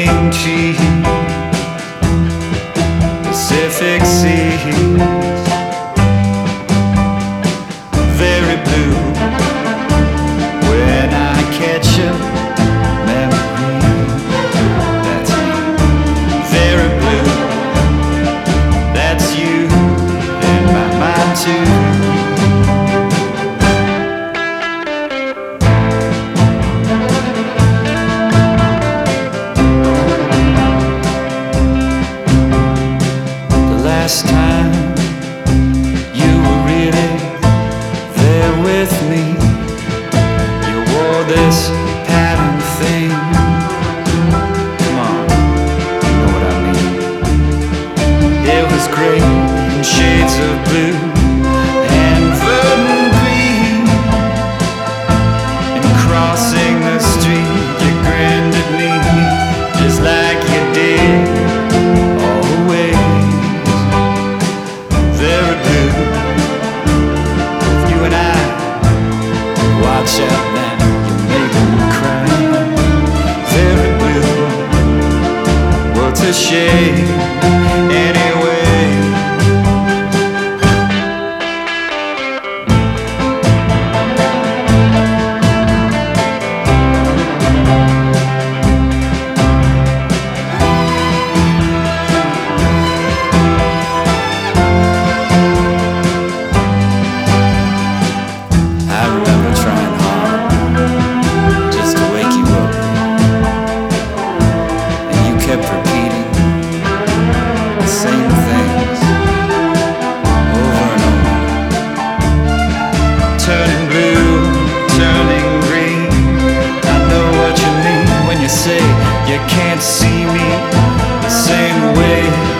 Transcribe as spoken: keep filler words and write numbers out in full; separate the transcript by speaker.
Speaker 1: green cheese, Pacific seas, very blue. When I catch a memory, that's me. Very blue, that's you in my mind too. Last time you were really there with me, you wore this pattern thing. Come on, you know what I mean. It was great in shades of blue and verdant green. And crossing the street, you grinned at me just like you did always. Very blue, you and I, watch out now, you're making me cry. Very blue, what's a shame anyway. Kept repeating the same things over and over. Turning blue, turning green. I know what you mean when you say you can't see me the same way.